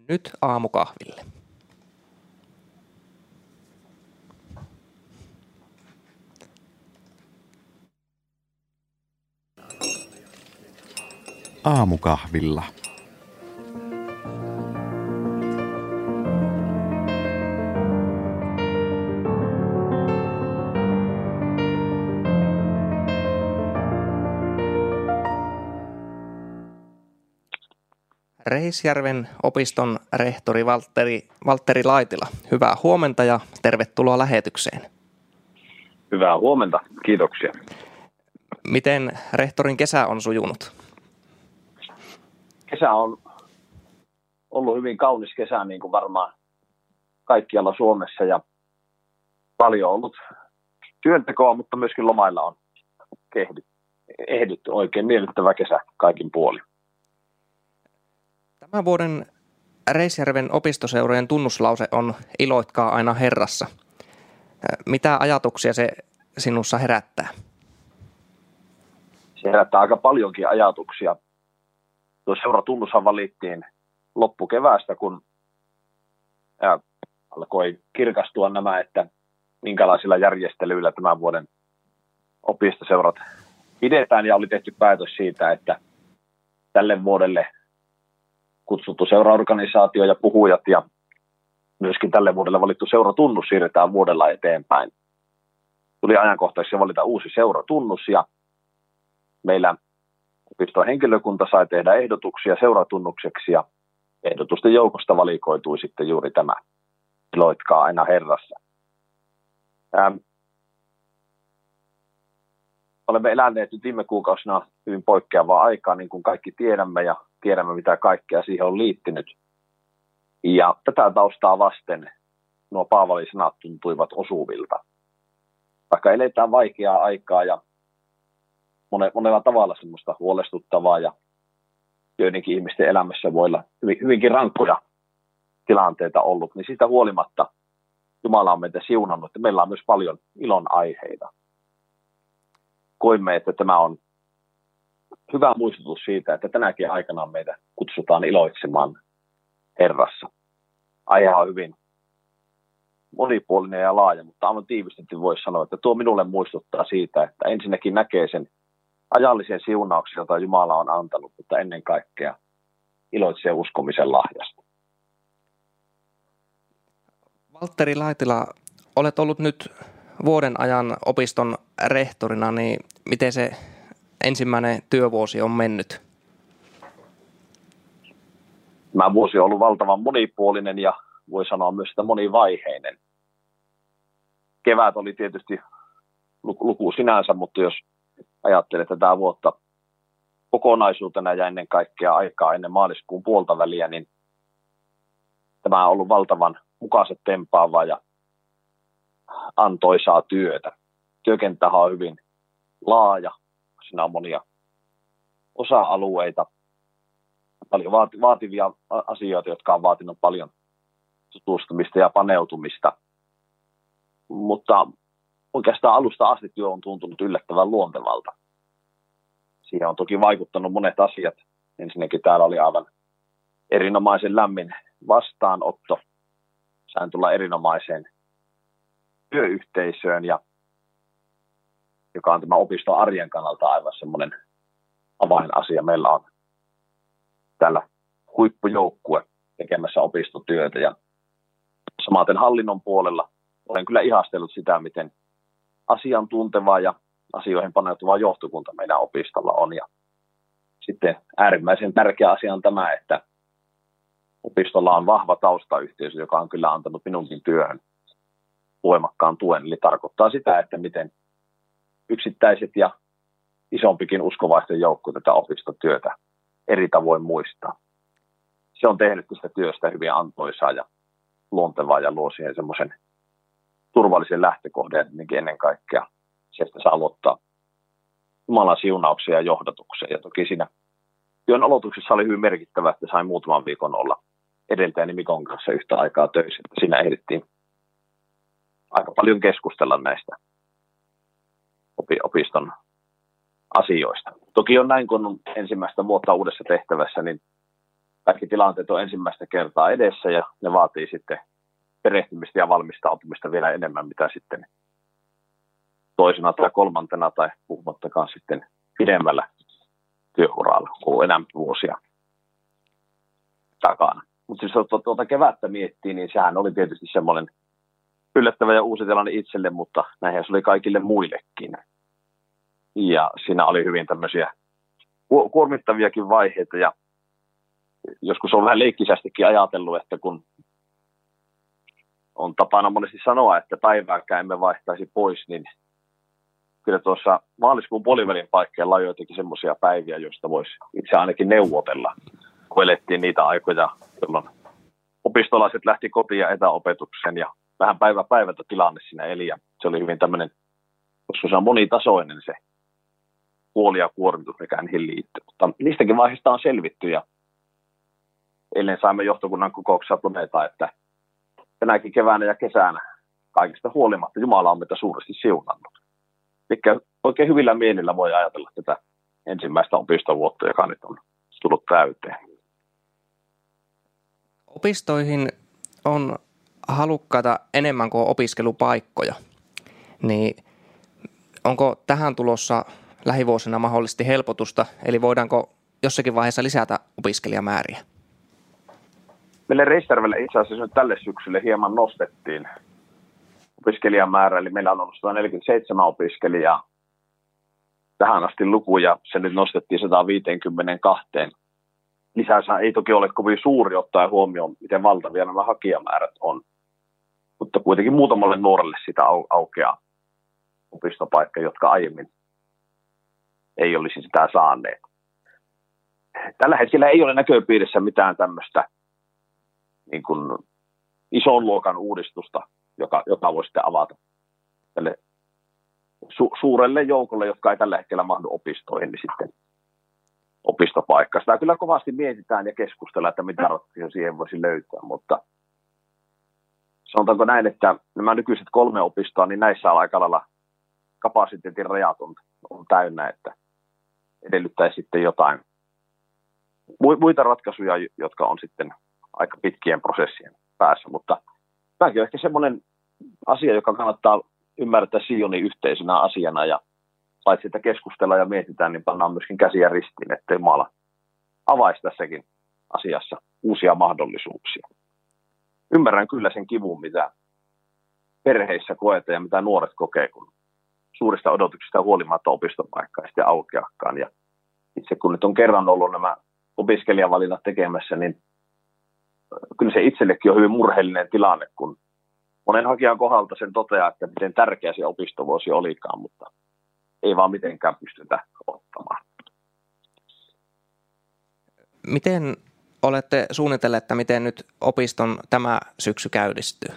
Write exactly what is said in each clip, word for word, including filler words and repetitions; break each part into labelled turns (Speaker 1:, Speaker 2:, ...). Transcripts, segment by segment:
Speaker 1: Nyt aamukahville.
Speaker 2: Aamukahvilla.
Speaker 1: Reisjärven opiston rehtori Valtteri, Valtteri Laitila. Hyvää huomenta ja tervetuloa lähetykseen.
Speaker 3: Hyvää huomenta, kiitoksia.
Speaker 1: Miten rehtorin kesä on sujunut?
Speaker 3: Kesä on ollut hyvin kaunis kesä, niin kuin varmaan kaikkialla Suomessa, ja paljon ollut työntekoa, mutta myöskin lomailla on ehditty. Oikein miellyttävä kesä kaikin puolin.
Speaker 1: Tämän vuoden Reisjärven opistoseurojen tunnuslause on iloitkaa aina Herrassa. Mitä ajatuksia se sinussa herättää?
Speaker 3: Se herättää aika paljonkin ajatuksia. Tuo seuratunnushan valittiin loppukeväästä, kun alkoi kirkastua nämä, että minkälaisilla järjestelyillä tämän vuoden opistoseurat pidetään, ja oli tehty päätös siitä, että tälle vuodelle kutsuttu seuraorganisaatio ja puhujat ja myöskin tälle vuodelle valittu seuratunnus siirretään vuodella eteenpäin. Tuli ajankohtaisesti valita uusi seuratunnus, ja meillä opiston henkilökunta sai tehdä ehdotuksia seuratunnukseksi, ja ehdotusten joukosta valikoitui sitten juuri tämä iloitkaa aina Herrassa. Ähm. Olemme eläneet nyt viime kuukausina hyvin poikkeavaa aikaa, niin kuin kaikki tiedämme, ja tiedämme, mitä kaikkea siihen on liittynyt. Ja tätä taustaa vasten nuo Paavalin sanat tuntuivat osuvilta. Vaikka eletään vaikeaa aikaa ja monella tavalla semmoista huolestuttavaa, ja joidenkin ihmisten elämässä voi olla hyvinkin rankkoja tilanteita ollut, niin siitä huolimatta Jumala on meitä siunannut, että meillä on myös paljon ilon aiheita. Koimme, että tämä on hyvä muistutus siitä, että tänäkin aikana meitä kutsutaan iloitsemaan Herrassa. Aihe on hyvin monipuolinen ja laaja, mutta aivan tiivistetty voisi sanoa, että tuo minulle muistuttaa siitä, että ensinnäkin näkee sen ajallisen siunauksen, jota Jumala on antanut, mutta ennen kaikkea iloitsee uskomisen lahjasta.
Speaker 1: Valtteri Laitila, olet ollut nyt vuoden ajan opiston rehtorina, niin miten se ensimmäinen työvuosi on mennyt?
Speaker 3: Tämä vuosi on ollut valtavan monipuolinen ja voi sanoa myös sitä monivaiheinen. Kevät oli tietysti luku sinänsä, mutta jos ajattelee tätä vuotta kokonaisuutena ja ennen kaikkea aikaa ennen maaliskuun puolta väliä, niin tämä on ollut valtavan mukaiset tempaavaa ja antoisaa työtä. Työkenttähän on hyvin laaja, siinä on monia osa-alueita, paljon vaativia asioita, jotka on vaatinut paljon tutustumista ja paneutumista. Mutta oikeastaan alusta asti työ on tuntunut yllättävän luontevalta. Siihen on toki vaikuttanut monet asiat. Ensinnäkin täällä oli aivan erinomaisen lämmin vastaanotto. Sain tulla erinomaiseen työyhteisöön, ja joka on tämä opiston arjen kannalta aivan semmoinen avainasia. Meillä on täällä huippujoukkue tekemässä opistotyötä, ja samaten hallinnon puolella olen kyllä ihastellut sitä, miten asiantunteva ja asioihin paneutuva johtokunta meidän opistolla on. Ja sitten äärimmäisen tärkeä asia on tämä, että opistolla on vahva taustayhteisö, joka on kyllä antanut minunkin työhön voimakkaan tuen. Eli tarkoittaa sitä, että miten yksittäiset ja isompikin uskovaisten joukko tätä opistotyötä eri tavoin muistaa. Se on tehnyt tästä työstä hyvin antoisaa ja luontevaa ja luo siihen semmoisen turvallisen lähtökohdan, ennen kaikkea se, että saa luottaa Jumalan siunauksia ja johdatuksia. Ja toki siinä työn aloituksessa oli hyvin merkittävä, että sain muutaman viikon olla edeltäjäni Mikon kanssa yhtä aikaa töissä. Siinä ehdittiin aika paljon keskustella näistä opiston asioista. Toki on näin, kun on ensimmäistä vuotta uudessa tehtävässä, niin kaikki tilanteet on ensimmäistä kertaa edessä ja ne vaatii sitten perehtymistä ja valmistautumista vielä enemmän, mitä sitten toisena tai kolmantena tai puhumattakaan sitten pidemmällä työuralla, kun on enää vuosia takana. Mutta siis tuota, tuota kevättä miettii, niin sehän oli tietysti semmoinen yllättävä ja uusi tilanne itselle, mutta näinhän se oli kaikille muillekin. Ja siinä oli hyvin tämmöisiä kuormittaviakin vaiheita ja joskus on vähän leikkisästikin ajatellut, että kun on tapana monesti sanoa, että päivääkään emme vaihtaisi pois, niin kyllä tuossa maaliskuun puolivälin paikkeilla on joitakin semmoisia päiviä, joista voisi itse ainakin neuvotella, kun elettiin niitä aikoja, jolloin opistolaiset lähti kotiin ja etäopetuksen ja vähän päivä päivältä tilanne siinä eli ja se oli hyvin tämmöinen, koska se on monitasoinen se huoli ja kuormitus, mikä niihin liittyy. Mutta niistäkin vaiheista on selvitty ja eilen saimme johtokunnan kokouksessa todeta, että tänäkin keväänä ja kesänä kaikista huolimatta Jumala on meitä suuresti siunannut. Mikä oikein hyvillä mielillä voi ajatella tätä ensimmäistä opistovuotta, joka nyt on tullut täyteen.
Speaker 1: Opistoihin on halukkaita enemmän kuin opiskelupaikkoja. Niin onko tähän tulossa lähivuosina mahdollisesti helpotusta, eli voidaanko jossakin vaiheessa lisätä opiskelijamääriä?
Speaker 3: Meille Reisjärvelle itse asiassa nyt tälle syksylle hieman nostettiin opiskelijamäärä, eli meillä on ollut sata neljäkymmentäseitsemän opiskelijaa tähän asti luku, ja se nyt nostettiin sata viisikymmentäkaksi. Lisäyshän ei toki ole kovin suuri ottaen huomioon, miten valtavia nämä hakijamäärät on, mutta kuitenkin muutamalle nuorelle sitä au- aukeaa opistopaikka, jotka aiemmin ei olisi sitä saaneet. Tällä hetkellä ei ole näköpiirissä mitään tämmöistä niin kuin ison luokan uudistusta, joka, joka voi sitten avata tälle su- suurelle joukolle, jotka ei tällä hetkellä mahdu opistoihin, niin sitten opistopaikka. Sitä kyllä kovasti mietitään ja keskustellaan, että mitä ratkaisuja siihen voisi löytää, mutta sanotaanko näin, että nämä nykyiset kolme opistoa, niin näissä on aika lailla kapasiteetin rajat on, on täynnä, että edellyttäisi sitten jotain muita ratkaisuja, jotka on sitten aika pitkien prosessien päässä, mutta tämäkin on ehkä semmoinen asia, joka kannattaa ymmärtää Sionin yhteisenä asiana ja paitsi että keskustellaan ja mietitään, niin pannaan myöskin käsiä ristiin, ettei Jumala avaisi tässäkin asiassa uusia mahdollisuuksia. Ymmärrän kyllä sen kivun, mitä perheissä koetaan ja mitä nuoret kokee, kun suurista odotuksista huolimatta opistopaikka ei sitten aukeakaan. Ja itse kun nyt on kerran ollut nämä opiskelijavalinnat tekemässä, niin kyllä se itsellekin on hyvin murheellinen tilanne, kun monen hakijan kohdalta sen toteaa, että miten tärkeä se opistovuosi olikaan, mutta ei vaan mitenkään pystytä ottamaan.
Speaker 1: Miten olette suunnitelleet, että miten nyt opiston tämä syksy käynnistyy?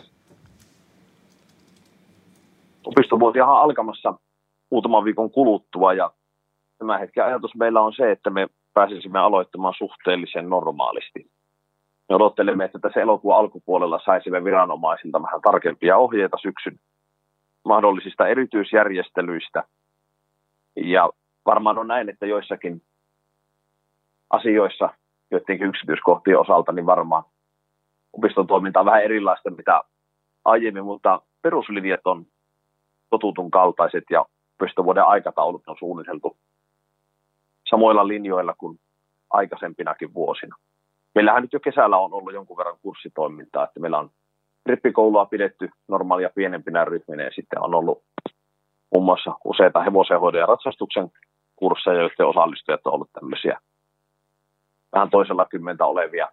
Speaker 3: Opistovuotiahan on alkamassa muutaman viikon kuluttua ja tämän hetken ajatus meillä on se, että me pääsisimme aloittamaan suhteellisen normaalisti. Me odottelemme, että tässä elokuun alkupuolella saisimme viranomaisilta vähän tarkempia ohjeita syksyn mahdollisista erityisjärjestelyistä. Ja varmaan on näin, että joissakin asioissa, joidenkin yksityiskohtien osalta, niin varmaan opiston toiminta on vähän erilaista mitä aiemmin, mutta peruslinjat on totutun kaltaiset ja opistovuoden aikataulut on suunniteltu samoilla linjoilla kuin aikaisempinakin vuosina. Meillähän nyt jo kesällä on ollut jonkun verran kurssitoimintaa, että meillä on rippikoulua pidetty normaalia pienempinä ryhminä ja sitten on ollut muun muassa useita hevosenhoidon ja ratsastuksen kursseja, joiden osallistujat on ollut tämmöisiä vähän toisella kymmentä olevia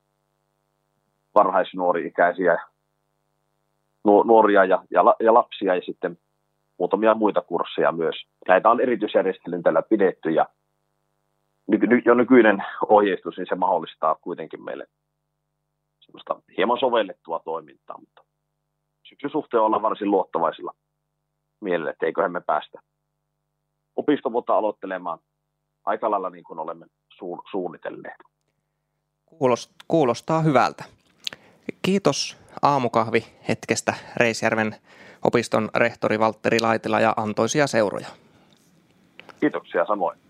Speaker 3: varhaisnuori-ikäisiä nuoria ja, ja, ja lapsia ja sitten muutamia muita kursseja myös. Näitä on erityisjärjestelyn tällä pidetty ja ny, jo nykyinen ohjeistus, niin se mahdollistaa kuitenkin meille semmoista hieman sovellettua toimintaa, mutta syksyn suhteen ollaan varsin luottavaisilla mielellä, että eiköhän me päästä opistovuotta aloittelemaan aika lailla niin kuin olemme su- suunnitelleet.
Speaker 1: Kuulostaa hyvältä. Kiitos aamukahvi hetkestä Reisjärven opiston rehtori Valtteri Laitila ja antoisia seuroja.
Speaker 3: Kiitoksia samoin.